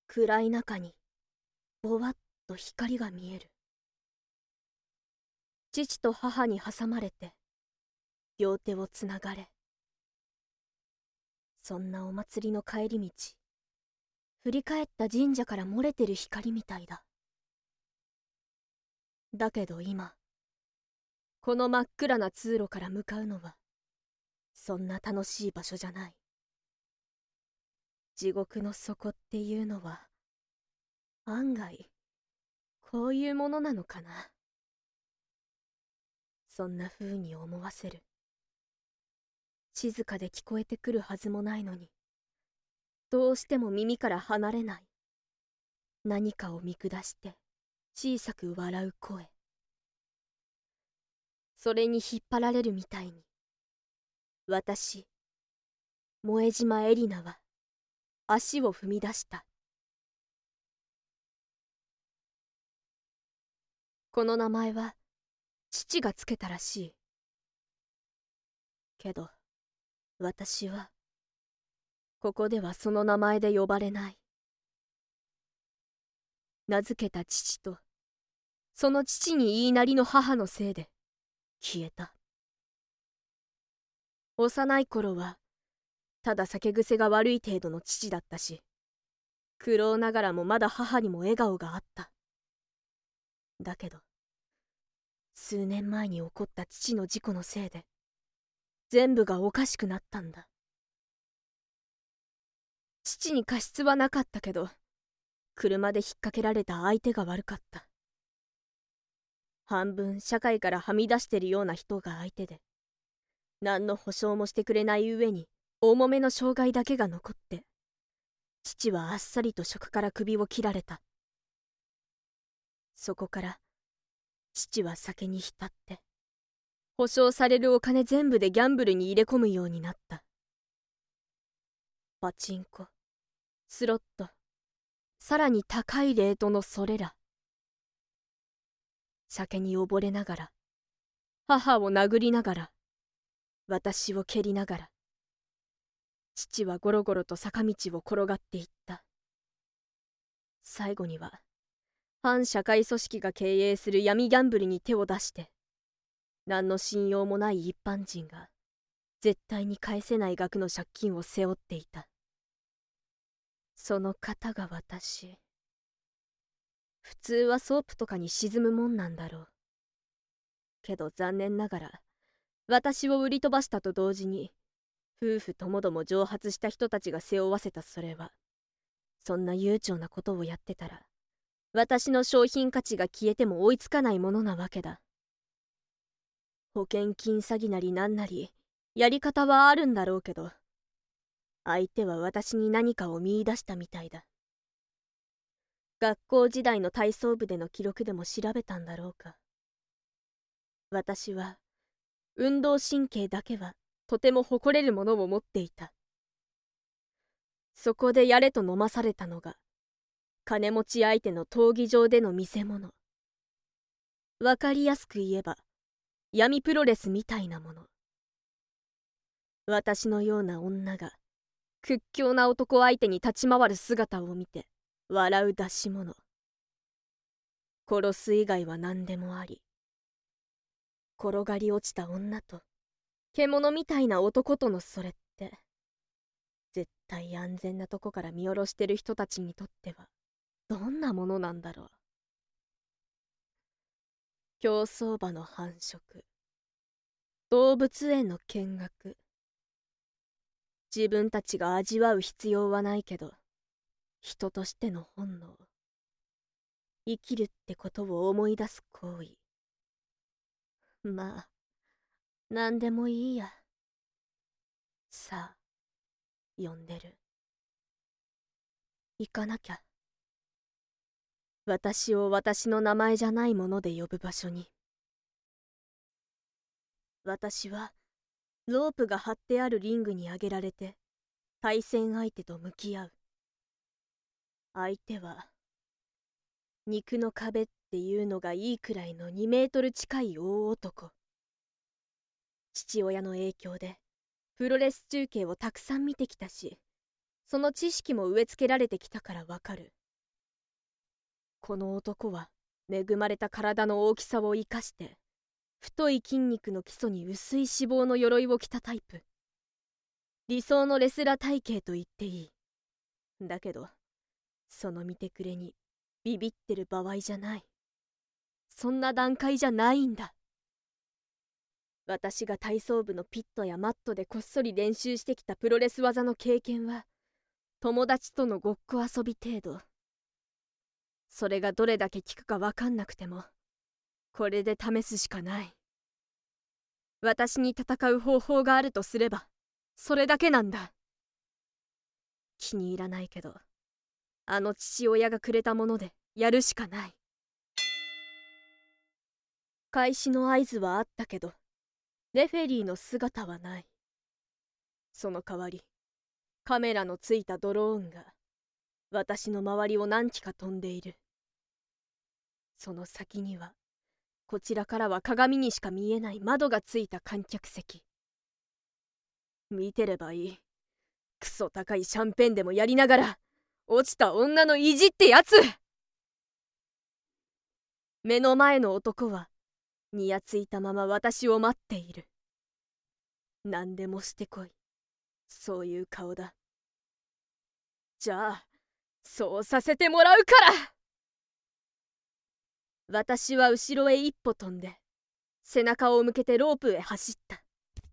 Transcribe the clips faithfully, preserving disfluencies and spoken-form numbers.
暗い中にぼわっと光が見える。父と母に挟まれて両手をつながれ、そんなお祭りの帰り道、振り返った神社から漏れてる光みたいだ。だけど今、この真っ暗な通路から向かうのはそんな楽しい場所じゃない。地獄の底っていうのは案外こういうものなのかな。そんな風に思わせる。静かで聞こえてくるはずもないのに、どうしても耳から離れない。何かを見下して小さく笑う声。それに引っ張られるみたいに、私、萌島エリナは足を踏み出した。この名前は父がつけたらしい。けど私はここではその名前で呼ばれない。名付けた父とその父に言いなりの母のせいで消えた。幼い頃はただ酒癖が悪い程度の父だったし、苦労ながらもまだ母にも笑顔があった。だけど数年前に起こった父の事故のせいで全部がおかしくなったんだ。父に過失はなかったけど、車で引っ掛けられた相手が悪かった。半分社会からはみ出してるような人が相手で、何の保証もしてくれない上に重めの障害だけが残って、父はあっさりと職から首を切られた。そこから父は酒に浸って、保証されるお金全部でギャンブルに入れ込むようになった。パチンコ、スロット、さらに高いレートのそれら。酒に溺れながら、母を殴りながら、私を蹴りながら、父はゴロゴロと坂道を転がっていった。最後には反社会組織が経営する闇ギャンブルに手を出して、何の信用もない一般人が絶対に返せない額の借金を背負っていた。その方が私。普通はソープとかに沈むもんなんだろう。けど残念ながら、私を売り飛ばしたと同時に、夫婦ともども蒸発した人たちが背負わせたそれは、そんな悠長なことをやってたら、私の商品価値が消えても追いつかないものなわけだ。保険金詐欺なりなんなり、やり方はあるんだろうけど、相手は私に何かを見出したみたいだ。学校時代の体操部での記録でも調べたんだろうか。私は運動神経だけはとても誇れるものを持っていた。そこでやれと飲まされたのが金持ち相手の闘技場での見せ物。わかりやすく言えば闇プロレスみたいなもの。私のような女が屈強な男相手に立ち回る姿を見て笑う出し物。殺す以外は何でもあり、転がり落ちた女と獣みたいな男とのそれって絶対安全なとこから見下ろしてる人たちにとってはどんなものなんだろう。競走馬の繁殖、動物園の見学。自分たちが味わう必要はないけど、人としての本能、生きるってことを思い出す行為。まあ何でもいいや。さあ呼んでる。行かなきゃ。私を私の名前じゃないもので呼ぶ場所に。私はロープが張ってあるリングに上げられて対戦相手と向き合う。相手は肉の壁っていうのがいいくらいのにメートル近い大男。父親の影響でプロレス中継をたくさん見てきたし、その知識も植え付けられてきたからわかる。 この男は恵まれた体の大きさを生かして太い筋肉の基礎に薄い脂肪の鎧を着たタイプ。理想のレスラー体型と言っていい。だけどその見てくれにビビってる場合じゃない。そんな段階じゃないんだ。私が体操部のピットやマットでこっそり練習してきたプロレス技の経験は友達とのごっこ遊び程度。それがどれだけ効くか分かんなくてもこれで試すしかない。私に戦う方法があるとすればそれだけなんだ。気に入らないけどあの父親がくれたものでやるしかない。開始の合図はあったけどレフェリーの姿はない。その代わりカメラのついたドローンが私の周りを何機か飛んでいる。その先にはこちらからは鏡にしか見えない窓がついた観客席。見てればいい。クソ高いシャンペンでもやりながら落ちた女の意地ってやつ。目の前の男はにやついたまま私を待っている。何でもしてこい、そういう顔だ。じゃあそうさせてもらうから。私は後ろへ一歩飛んで背中を向けてロープへ走った。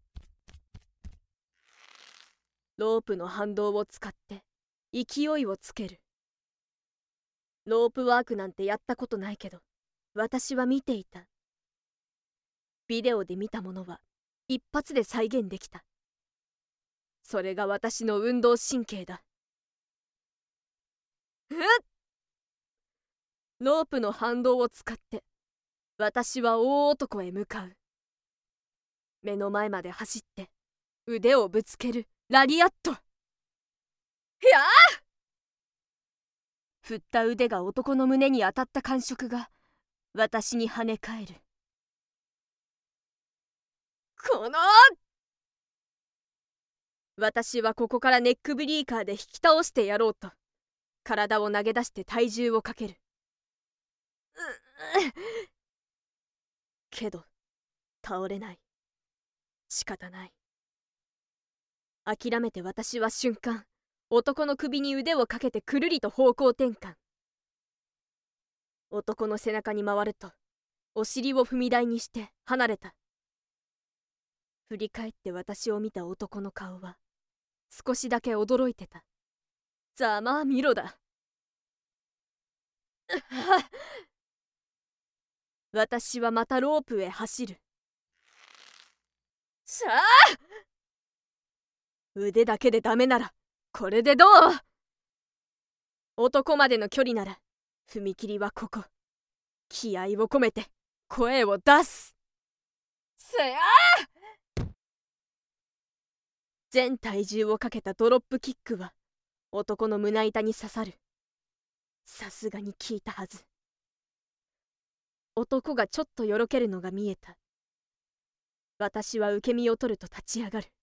ロープの反動を使って勢いをつける。ロープワークなんてやったことないけど私は見ていた。ビデオで見たものは一発で再現できた。それが私の運動神経だ。えっ！ロープの反動を使って私は大男へ向かう。目の前まで走って腕をぶつけるラリアット。やあ！振った腕が男の胸に当たった感触が私に跳ね返る。この私はここからネックブリーカーで引き倒してやろうと体を投げ出して体重をかける。けど倒れない。仕方ない。諦めて私は瞬間男の首に腕をかけてくるりと方向転換。男の背中に回るとお尻を踏み台にして離れた。振り返って私を見た男の顔は少しだけ驚いてた。ざまあ見ろだ。私はまたロープへ走る。しゃあ！腕だけでダメならこれでどう？男までの距離なら踏切はここ。気合を込めて声を出す。せやー！全体重をかけたドロップキックは男の胸板に刺さる。さすがに効いたはず。男がちょっとよろけるのが見えた。私は受け身を取ると立ち上がる。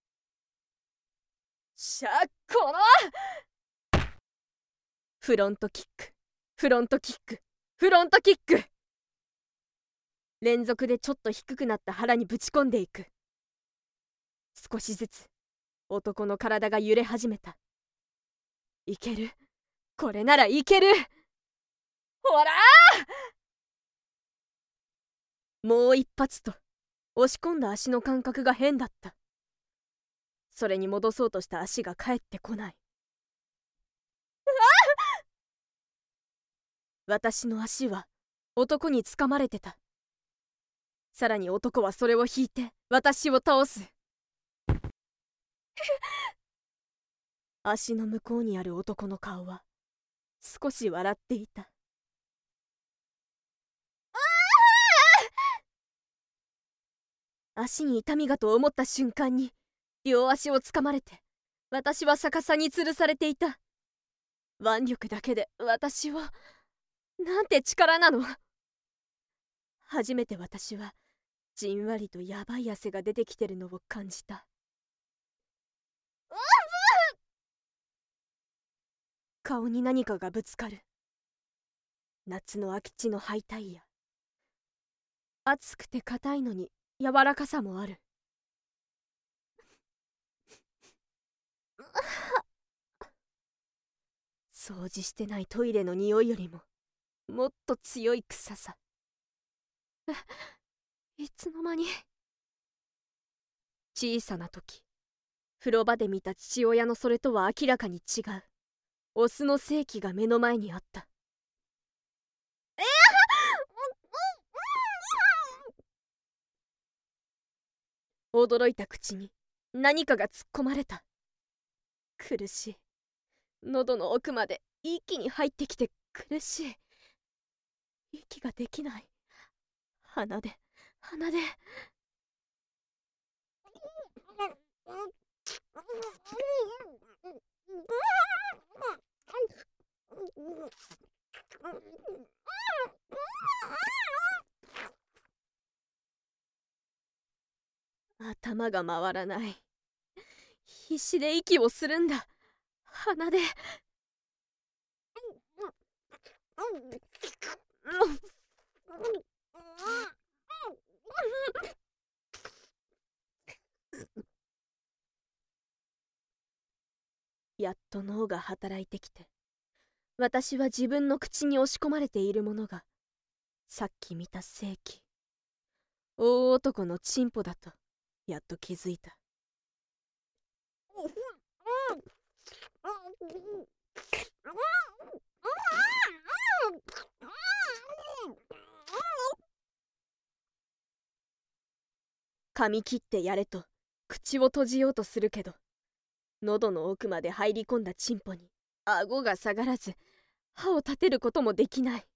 しゃっこのフロントキック、フロントキック、フロントキック。連続でちょっと低くなった腹にぶち込んでいく。少しずつ男の体が揺れ始めた。いける、これならいける。ほらー！もう一発と押し込んだ足の感覚が変だった。それに戻そうとした足が帰ってこない。私の足は男につかまれてた。さらに男はそれを引いて私を倒す。足の向こうにある男の顔は少し笑っていた。足に痛みがと思った瞬間に両足をつかまれて私は逆さに吊るされていた。腕力だけで私はなんて力なの。初めて私はじんわりとやばい汗が出てきてるのを感じた。顔に何かがぶつかる。 夏の空き地のハイタイヤ。熱くて硬いのに柔らかさもある。掃除してないトイレの匂いよりももっと強い臭さ。いつの間に。小さな時、風呂場で見た父親のそれとは明らかに違うオスの性器が目の前にあった。驚いた口に何かが突っ込まれた。苦しい。喉の奥まで一気に入ってきて苦しい。息ができない。鼻で鼻で頭が回らない。必死で息をするんだ。鼻でやっと脳が働いてきて、私は自分の口に押し込まれているものがさっき見た性器、大男のチンポだとやっと気づいた。噛み切ってやれと口を閉じようとするけど、喉の奥まで入り込んだチンポに顎が下がらず、歯を立てることもできない。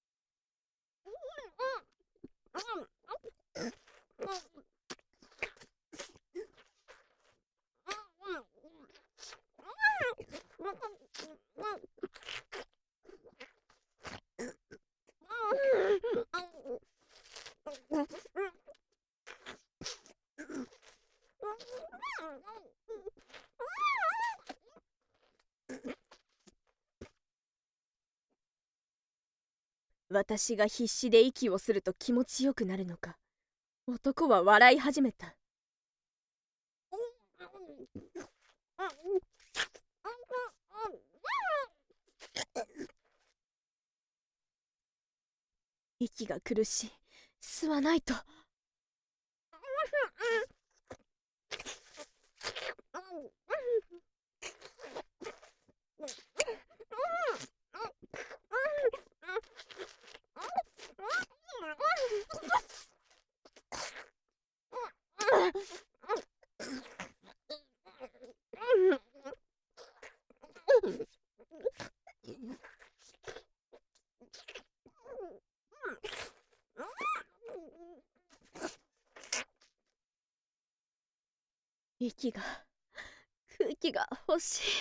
私が必死で息をすると気持ちよくなるのか、男は笑い始めた。息が苦しい。吸わないと。息が、空気が欲しい。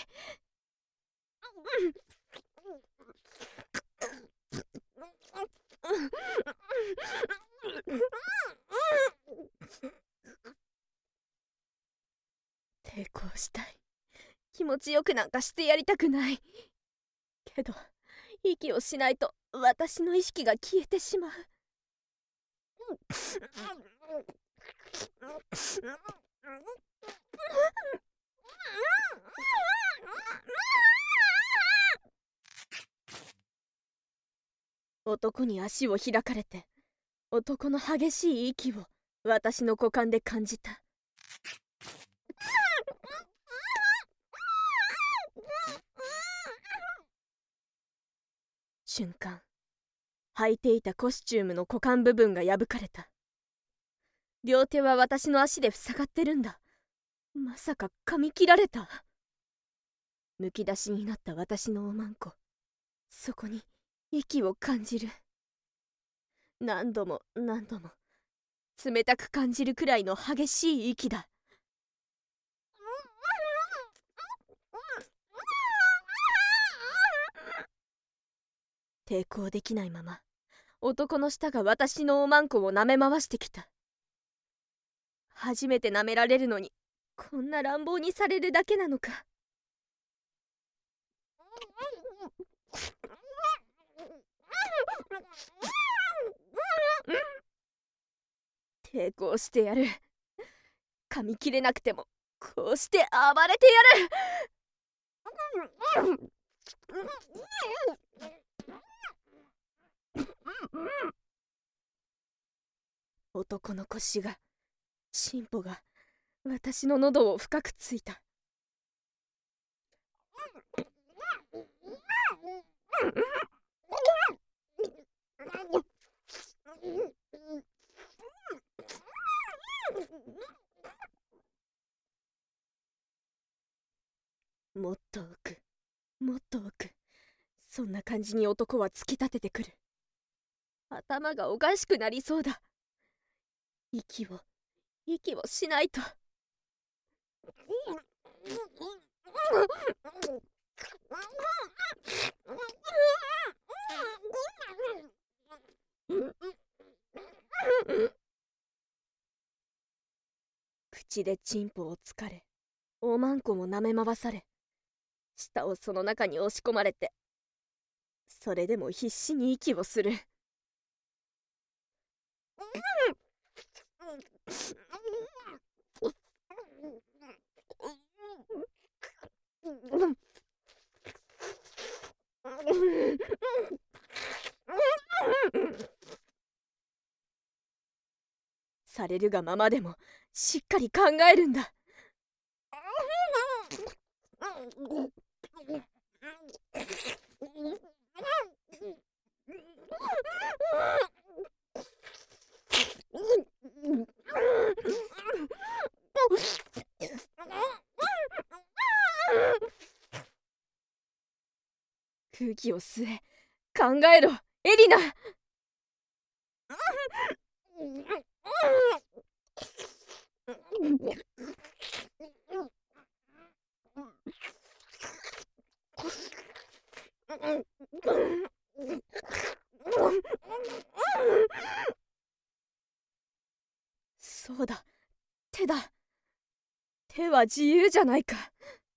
抵抗したい。気持ちよくなんかしてやりたくない。けど、息をしないと私の意識が消えてしまう。男に足を開かれて、男の激しい息を私の股間で感じた。瞬間、履いていたコスチュームの股間部分が破かれた。両手は私の足で塞がってるんだ。まさか噛み切られた。むき出しになった私のおまんこ、そこに息を感じる。何度も何度も冷たく感じるくらいの激しい息だ。抵抗できないまま、男の舌が私のおまんこを舐め回してきた。初めて舐められるのに、こんな乱暴にされるだけなのか。 抵抗してやる。噛み切れなくてもこうして暴れてやる。男の腰が、チンポが私の喉を深くついた。もっと奥、もっと奥、そんな感じに男は突き立ててくる。頭がおかしくなりそうだ。息を息をしないと。口でチンポをつかれ、おまんこも舐め回され、舌をその中に押し込まれて、それでも必死に息をする。されるがままでもしっかり考えるんだ。空気を吸え、考えろ、エリナ。そうだ、手だ。手は自由じゃないか。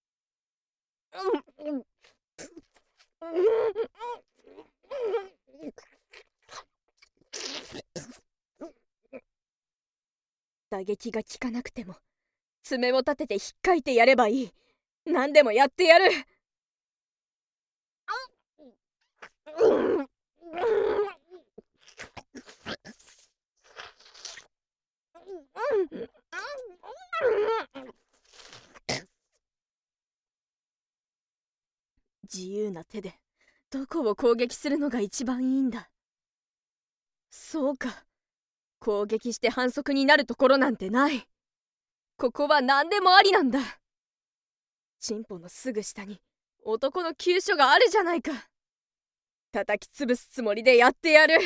打撃が効かなくても爪を立てて引っかいてやればいい。何でもやってやる。自由な手でどこを攻撃するのが一番いいんだ。そうか、攻撃して反則になるところなんてない。ここは何でもありなんだ。チンポのすぐ下に男の急所があるじゃないか。叩き潰すつもりでやってやる。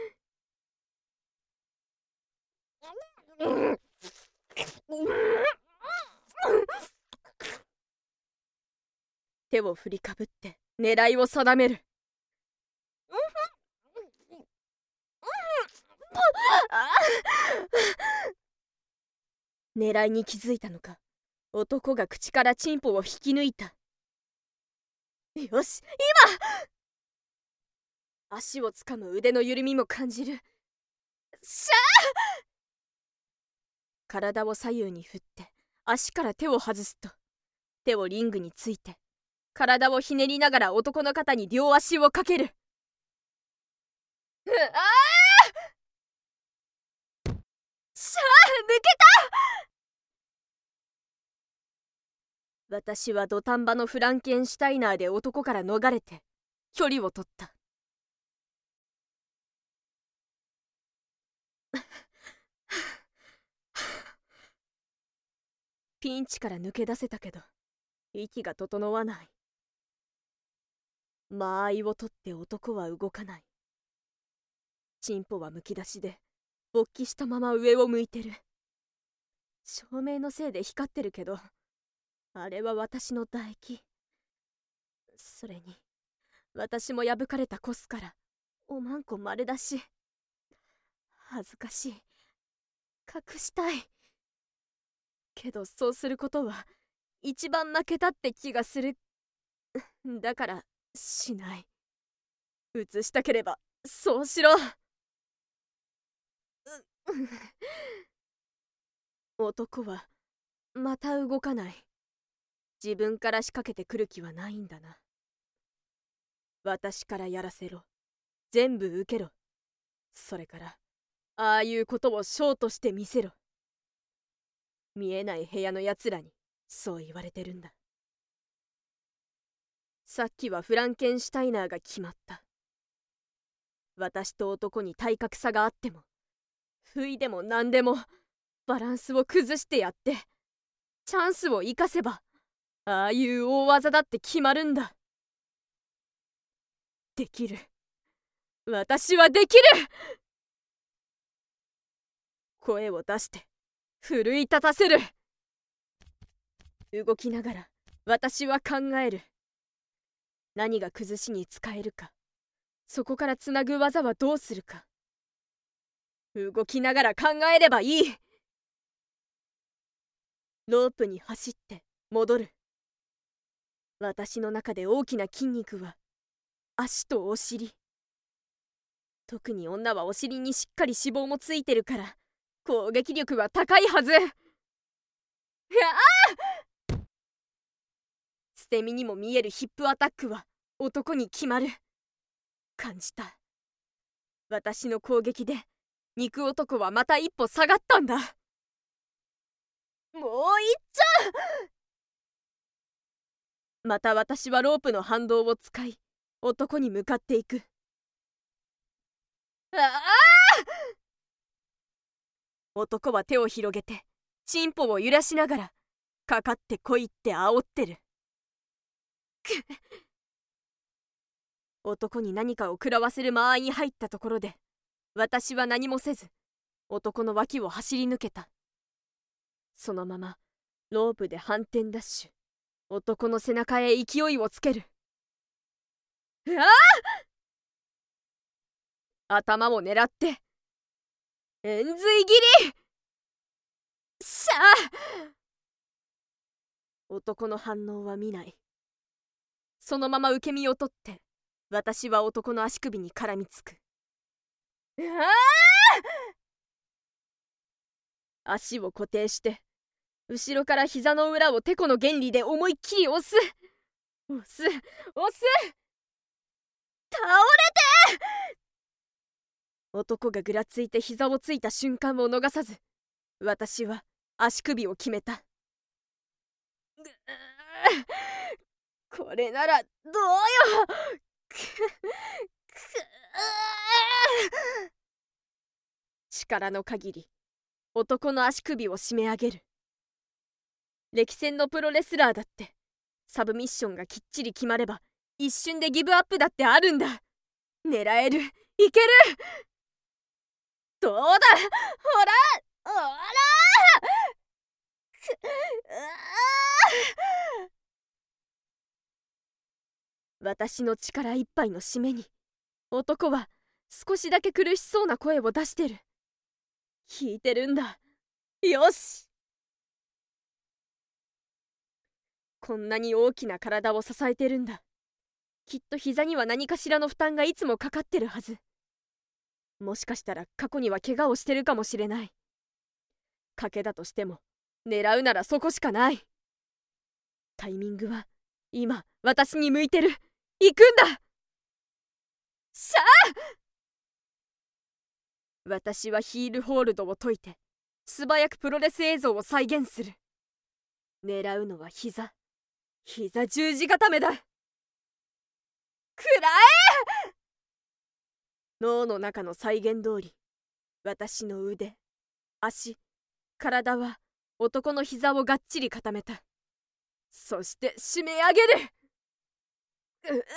手を振りかぶって狙いを定める。狙いに気づいたのか、男が口からチンポを引き抜いた。よし、今！足をつかむ腕の緩みも感じる。しゃあ！体を左右に振って足から手を外すと、手をリングについて体をひねりながら男の肩に両足をかける。うああ！しゃあ、抜けた！私は土壇場のフランケンシュタイナーで男から逃れて距離を取った。ピンチから抜け出せたけど息が整わない。間合いを取って男は動かない。チンポはむき出しで勃起したまま上を向いてる。照明のせいで光ってるけど、あれは私の唾液。それに私も破かれたコスからおまんこ丸出し。恥ずかしい、隠したいけど、そうすることは一番負けたって気がする。だからしない。映したければそうしろ。 男はまた動かない。自分から仕掛けてくる気はないんだな。私からやらせろ。全部受けろ。それからああいうことをショーとして見せろ。見えない部屋のやつらにそう言われてるんだ。さっきはフランケンシュタイナーが決まった。私と男に体格差があっても不意でも何でもバランスを崩してやってチャンスを生かせばああいう大技だって決まるんだ。できる。私はできる。声を出して奮い立たせる。動きながら私は考える。何が崩しに使えるか、そこからつなぐ技はどうするか。動きながら考えればいい。ロープに走って戻る。私の中で大きな筋肉は足とお尻。特に女はお尻にしっかり脂肪もついてるから攻撃力は高いはず。ああ！捨て身にも見えるヒップアタックは男に決まる。感じた。私の攻撃で肉男はまた一歩下がったんだ。もう一丁！また私はロープの反動を使い男に向かっていく。ああ！男は手を広げてチンポを揺らしながらかかってこいって煽ってる。男に何かを食らわせる間合いに入ったところで私は何もせず男の脇を走り抜けた。そのままロープで反転ダッシュ。男の背中へ勢いをつける。ああ！頭を狙って円髄切り。しゃあ！男の反応は見ない。そのまま受け身を取って私は男の足首に絡みつく。ああ！足を固定して後ろから膝の裏をテコの原理で思いっきり押す。押す押す。倒れて！男がぐらついて膝をついた瞬間を逃さず私は足首を決めた。これならどうよ。力の限り男の足首を締め上げる。歴戦のプロレスラーだってサブミッションがきっちり決まれば一瞬でギブアップだってあるんだ。狙える。いける。どうだ。ほらほら。私の力いっぱいの締めに男は少しだけ苦しそうな声を出してる。引いてるんだ。よし。こんなに大きな体を支えてるんだ。きっと膝には何かしらの負担がいつもかかってるはず。もしかしたら過去には怪我をしてるかもしれない。賭けだとしても狙うならそこしかない。タイミングは今私に向いてる。行くんだ。しゃあ！私はヒールホールドを解いて素早くプロレス映像を再現する。狙うのは膝。膝十字固めだ。くらえ！脳の中の再現通り私の腕、足、体は男の膝をがっちり固めた。そして締め上げる。ううく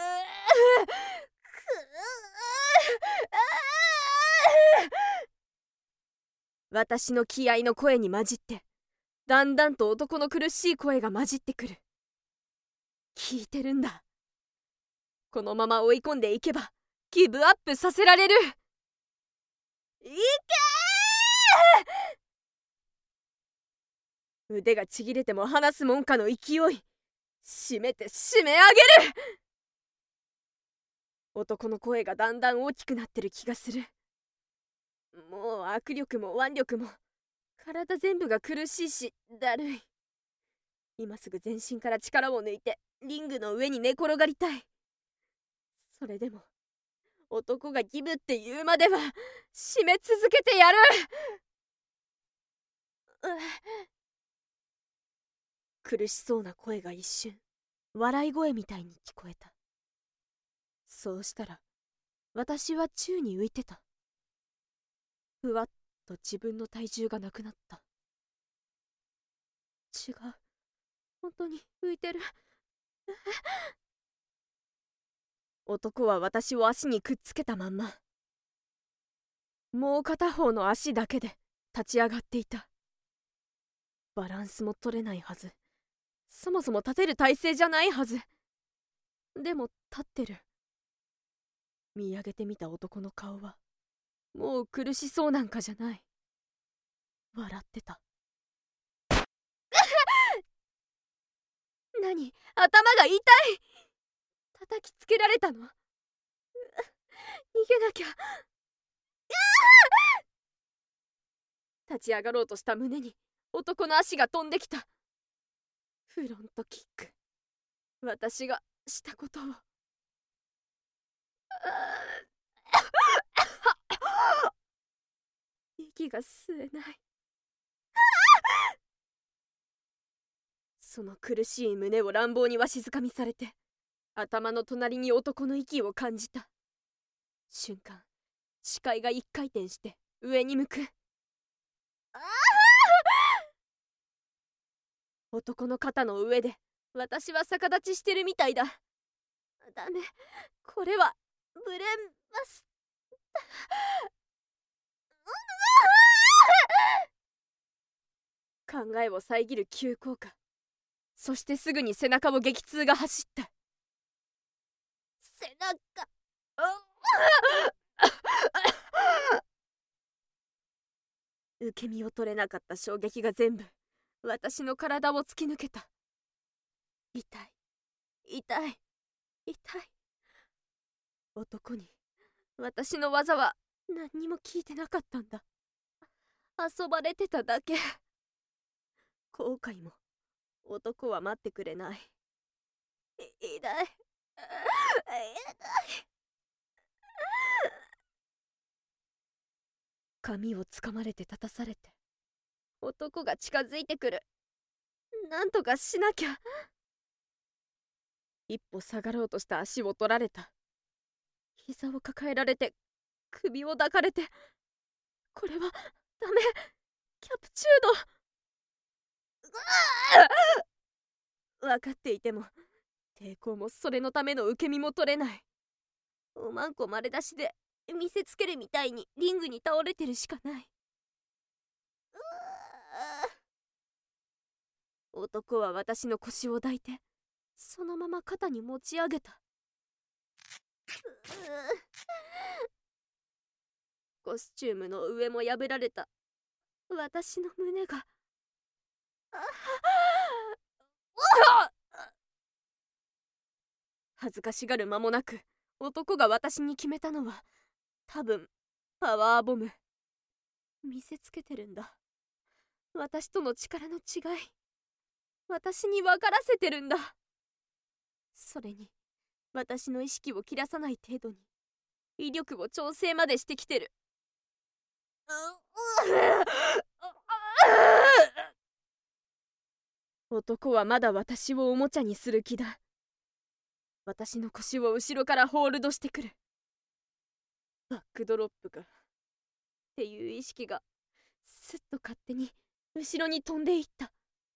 私の気合の声に混じってだんだんと男の苦しい声が混じってくる。聞いてるんだ。このまま追い込んでいけばギブアップさせられる。いけー！腕がちぎれても離すもんかの勢い。締めて締め上げる。男の声がだんだん大きくなってる気がする。 もう握力も腕力も体全部が苦しいしだるい。今すぐ全身から力を抜いてリングの上に寝転がりたい。それでも男がギブって言うまでは締め続けてやる。苦しそうな声が一瞬笑い声みたいに聞こえた。そうしたら私は宙に浮いてた。ふわっと自分の体重がなくなった。違う、本当に浮いてる。男は私を足にくっつけたまんま、もう片方の足だけで立ち上がっていた。バランスも取れないはず。そもそも立てる体勢じゃないはず。でも立ってる。見上げてみた男の顔はもう苦しそうなんかじゃない。笑ってた。何、頭が痛い。叩きつけられたの。逃げなきゃ。立ち上がろうとした胸に男の足が飛んできた。フロントキック。私がしたことを。息が吸えない。その苦しい胸を乱暴にわしづかみされて、頭の隣に男の息を感じた瞬間、視界が一回転して上に向く。男の肩の上で私は逆立ちしてるみたいだ。ダメ、これはブレます。考えを遮る急降下。そしてすぐに背中を激痛が走った。背中。受け身を取れなかった衝撃が全部私の体を突き抜けた。痛い痛い痛い。男に私の技は何にも聞いてなかったんだ。遊ばれてただけ。後悔も男は待ってくれない。い痛い痛い。髪をつかまれて立たされて、男が近づいてくる。なんとかしなきゃ。一歩下がろうとした足を取られた。膝を抱えられて首を抱かれて、これはダメ。キャプチュード。分かっていても抵抗もそれのための受け身も取れない。おまんこ丸出しで見せつけるみたいにリングに倒れてるしかない。男は私の腰を抱いてそのまま肩に持ち上げた。コスチュームの上も破られた私の胸が。恥ずかしがる間もなく男が私に決めたのは多分パワーボム。見せつけてるんだ。私との力の違い、私に分からせてるんだ。それに私の意識を切らさない程度に威力を調整までしてきてる。男はまだ私をおもちゃにする気だ。私の腰を後ろからホールドしてくる。バックドロップかっていう意識がすっと勝手に後ろに飛んでいった。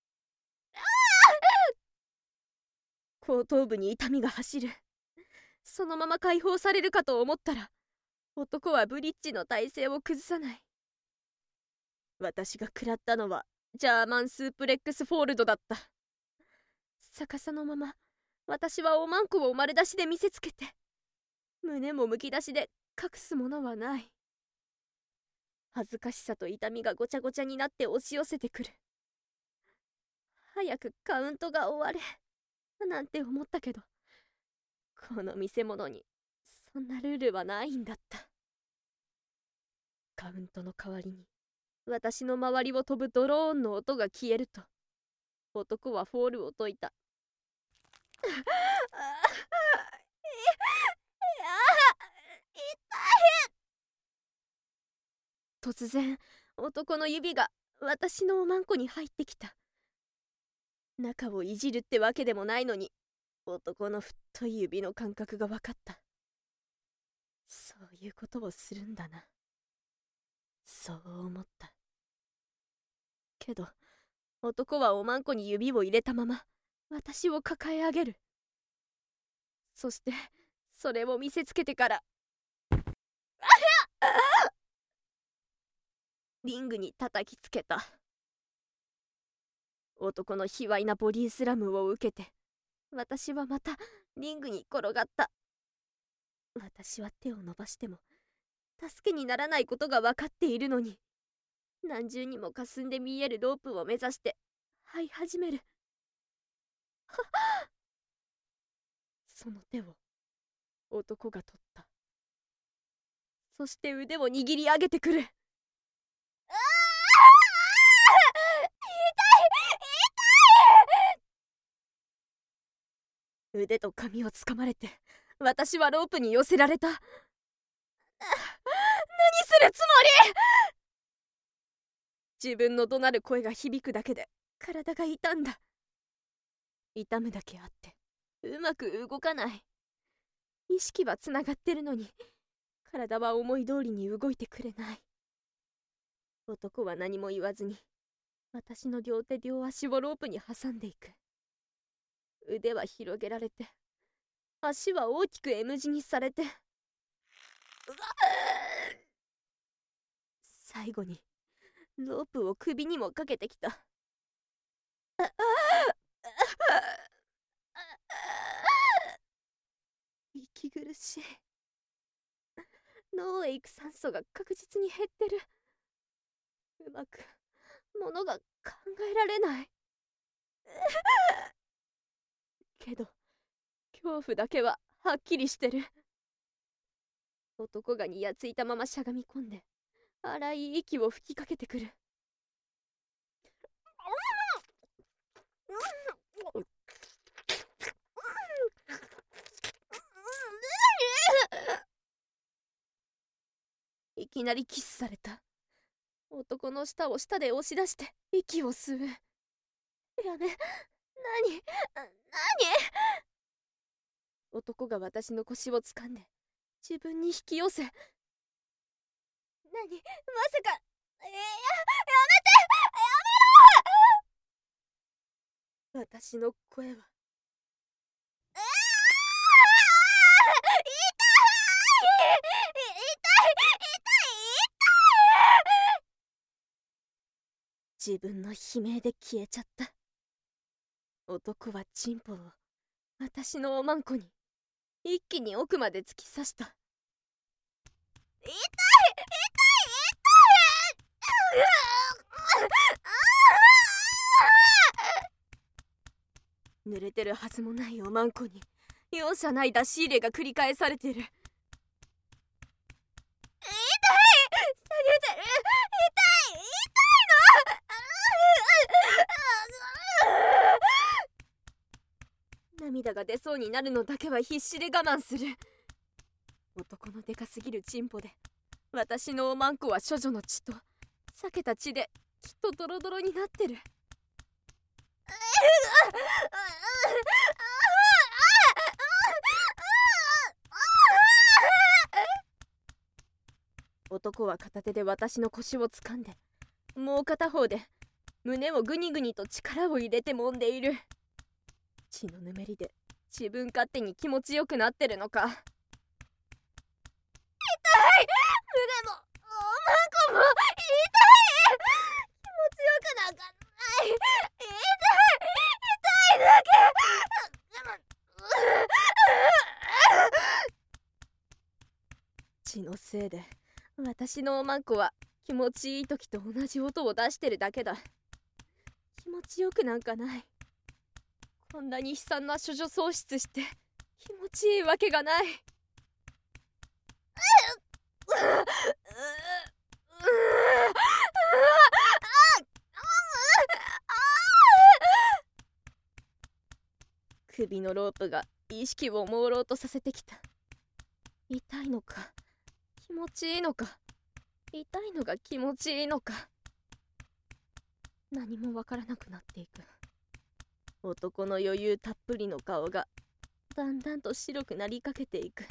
後頭部に痛みが走る。そのまま解放されるかと思ったら男はブリッジの体勢を崩さない。私が食らったのはジャーマンスープレックスフォールドだった。逆さのまま私はおまんこを丸出しで見せつけて、胸もむき出しで隠すものはない。恥ずかしさと痛みがごちゃごちゃになって押し寄せてくる。早くカウントが終われなんて思ったけど、この見せ物にそんなルールはないんだった。 カウントの代わりに私の周りを飛ぶドローンの音が消えると、男はフォールを解いた。突然男の指が私のおまんこに入ってきた。中をいじるってわけでもないのに、男の太い指の感覚が分かった。そういうことをするんだな、そう思った。けど男はおまんこに指を入れたまま私を抱え上げる。そしてそれを見せつけてからリングに叩きつけた。男の卑猥なボディスラムを受けて私はまたリングに転がった。私は手を伸ばしても助けにならないことが分かっているのに、何重にもかすんで見えるロープを目指して這い始める。はっその手を男が取った。そして腕を握り上げてくる。腕と髪をつかまれて私はロープに寄せられた。何するつもり！自分の怒鳴る声が響くだけで体が痛んだ。痛むだけあってうまく動かない。意識はつながってるのに体は思い通りに動いてくれない。男は何も言わずに私の両手両足をロープに挟んでいく。腕は広げられて足は大きく M 字にされて、最後にロープを首にもかけてきた。息苦しい。脳へ行く酸素が確実に減ってる。うまくものが考えられない。けど恐怖だけははっきりしてる。男がにやついたまましゃがみ込んで荒い息を吹きかけてくる。いきなりキスされた。男の舌を舌で押し出して息を吸う。やめ、何、何？男が私の腰を掴んで自分に引き寄せ、何、まさか、えー、や、やめて、やめろ！私の声は、えー、痛い！痛い！痛い！痛い！自分の悲鳴で消えちゃった。男はチンポを私のおまんこに一気に奥まで突き刺した。痛い！痛い！痛い！濡れてるはずもないおまんこに容赦ない出し入れが繰り返されてる。痛い！下げてる！痛い！痛いの！涙が出そうになるのだけは必死で我慢する。男のでかすぎるチンポで私のおまんこは処女の血と裂けた血できっとドロドロになってる。男は片手で私の腰を掴んで、もう片方で胸をグニグニと力を入れて揉んでいる。血のぬめりで自分勝手に気持ちよくなってるのか。痛い！胸もおまんこも痛い！気持ちよくなんかない。痛い！痛いだけ！血のせいで私のおまんこは気持ちいい時と同じ音を出してるだけだ。気持ちよくなんかない。こんなに悲惨な処女喪失して気持ちいいわけがない。 のロープが意識を朦朧とさせてきた。痛いのか気持ちいいのか、痛いのが気持ちいいのか、何もわからなくなっていく。男の余裕たっぷりの顔がだんだんと白くなりかけていく。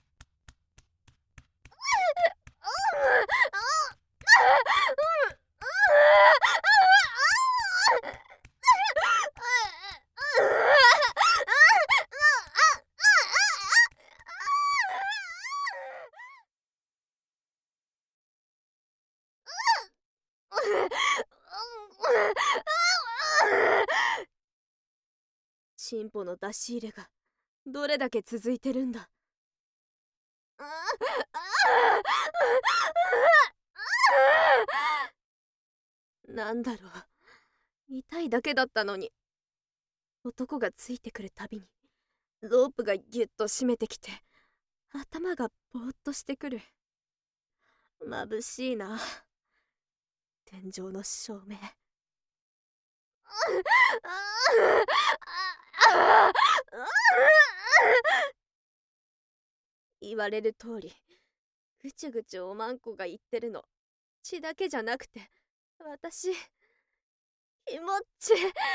チンポの出し入れがどれだけ続いてるんだ。なんだろう、痛いだけだったのに。男がついてくるたびにロープがギュッと締めてきて頭がぼーっとしてくる。眩しいな、天井の照明。言われる通り、ぐちゅぐちゅおまんこが言ってるの血だけじゃなくて、私気持ちいいのか。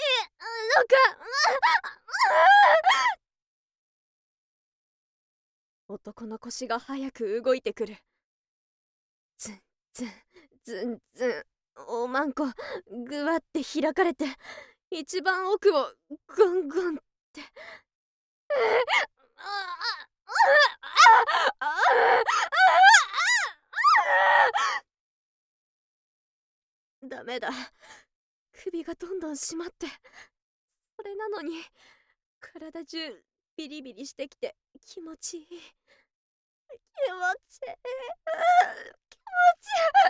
男の腰が早く動いてくる。ズンズンズンズン、おまんこぐわって開かれて一番奥をゴンゴンって。ダメだ、首がどんどん締まって、それなのに体中ビリビリしてきて気持ちいい、気持ちいい、気持ち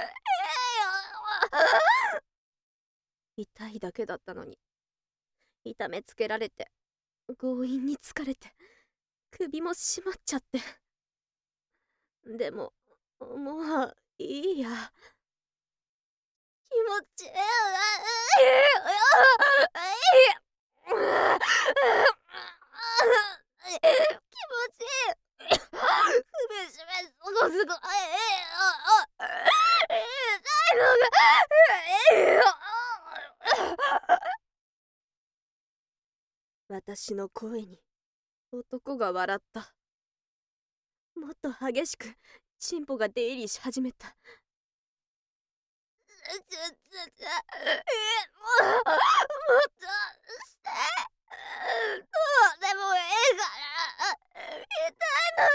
いい。痛いだけだったのに痛めつけられて強引に疲れて首も締まっちゃって。でももういいや、気持ちいい。気持ちいい。首絞めすごすごい。痛いのが。私の声に男が笑った。もっと激しくチンポが出入りし始めた。もっとして、どうでもいいから痛いの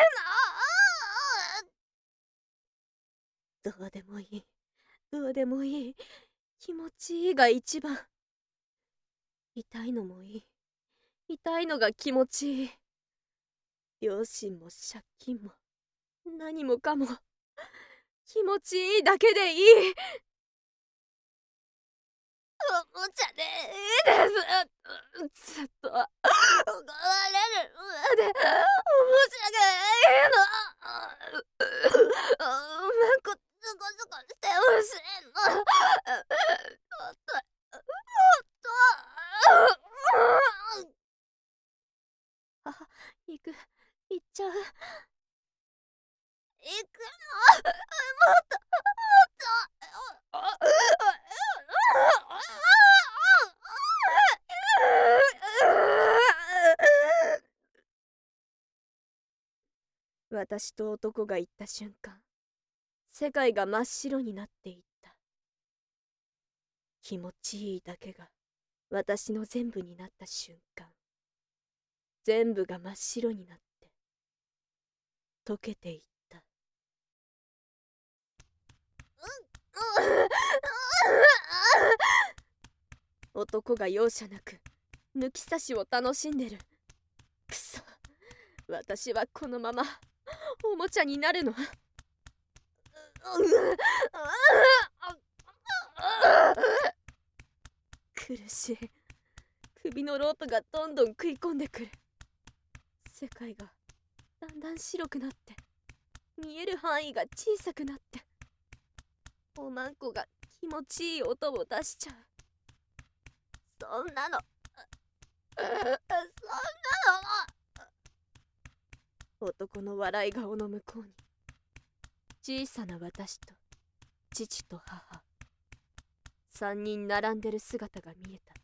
いいの。どうでもいい、どうでもいい、気持ちいいが一番。痛いのもいい、痛いのが気持ちいい。両親も借金も何もかも気持ちいいだけでいい。おもちゃでいいです。ずっと怒られる上でおもちゃがいいの。うまくズコズコしてほしいの。もっともっと。あ、行く、行っちゃう。行くの。もっともっと。私と男が行った瞬間、世界が真っ白になっていった。気持ちいいだけが私の全部になった瞬間、全部が真っ白になって溶けていった。男が容赦なく抜き差しを楽しんでる。くそ、私はこのままおもちゃになるの？苦しい。首のロープがどんどん食い込んでくる。世界がだんだん白くなって見える範囲が小さくなって、おまんこが気持ちいい音を出しちゃう。そんなの男の笑い顔の向こうに小さな私と父と母三人並んでる姿が見えた。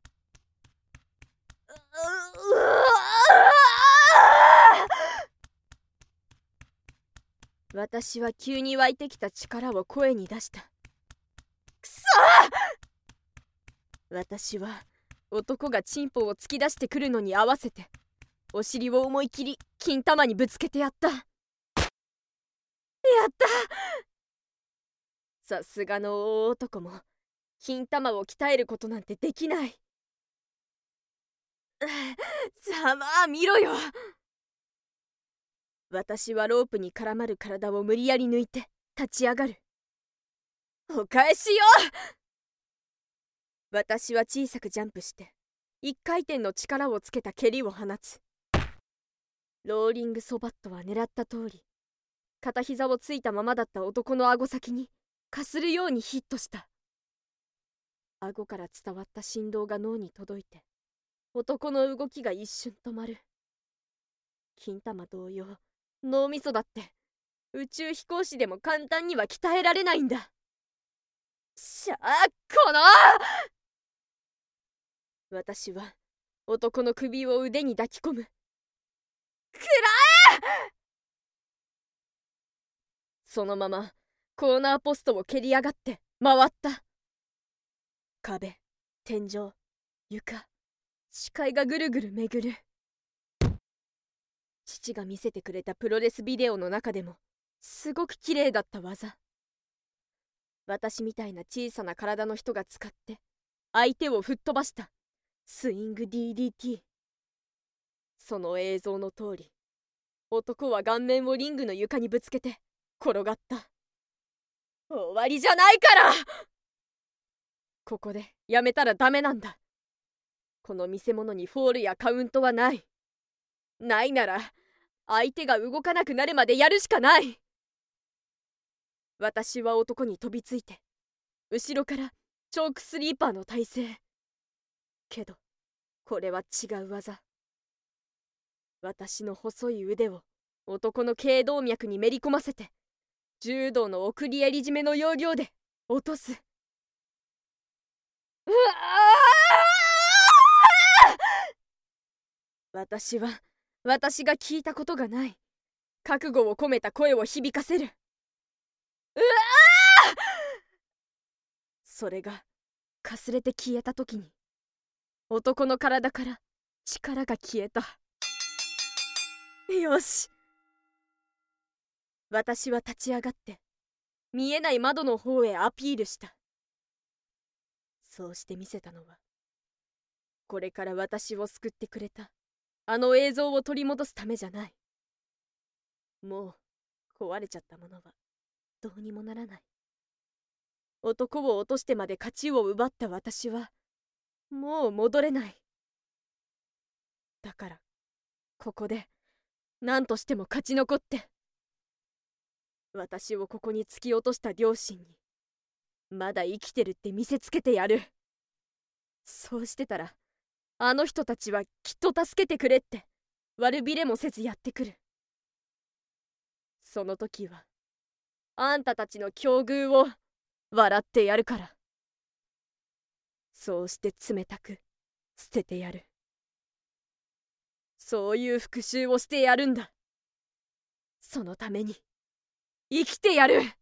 私は急に湧いてきた力を声に出した。くそー！私は男がチンポを突き出してくるのに合わせてお尻を思い切り金玉にぶつけてやった。やった！さすがの大男も金玉を鍛えることなんてできない。さまあ見ろよ。私はロープに絡まる体を無理やり抜いて立ち上がる。お返しよ！私は小さくジャンプして一回転の力をつけた蹴りを放つ。ローリングソバットは狙った通り片膝をついたままだった男の顎先にかするようにヒットした。顎から伝わった振動が脳に届いて男の動きが一瞬止まる。金玉同様脳みそだって宇宙飛行士でも簡単には鍛えられないんだ。しゃあこの私は男の首を腕に抱き込む。くらえ！そのままコーナーポストを蹴り上がって回った。壁、天井、床、視界がぐるぐる巡る。父が見せてくれたプロレスビデオの中でもすごく綺麗だった技。私みたいな小さな体の人が使って相手を吹っ飛ばしたスイング ディーディーティー。 その映像の通り男は顔面をリングの床にぶつけて転がった。終わりじゃないから！ここでやめたらダメなんだ。この見せ物にフォールやカウントはない。ないなら相手が動かなくなるまでやるしかない。私は男に飛びついて後ろからチョークスリーパーの体勢。けどこれは違う技。私の細い腕を男の頸動脈にめり込ませて柔道の送り襟締めの要領で落とす。うわあ！私は私が聞いたことがない覚悟を込めた声を響かせる。うわあ！それがかすれて消えた時に男の体から力が消えた。よし。私は立ち上がって見えない窓の方へアピールした。そうして見せたのはこれから私を救ってくれたあの映像を取り戻すためじゃない。もう壊れちゃったものはどうにもならない。男を落としてまで勝ちを奪った私はもう戻れない。だからここで何としても勝ち残って私をここに突き落とした両親にまだ生きてるって見せつけてやる。そうしてたらあの人たちはきっと助けてくれって悪びれもせずやってくる。その時はあんたたちの境遇を笑ってやるから。そうして冷たく捨ててやる。そういう復讐をしてやるんだ。そのために生きてやる。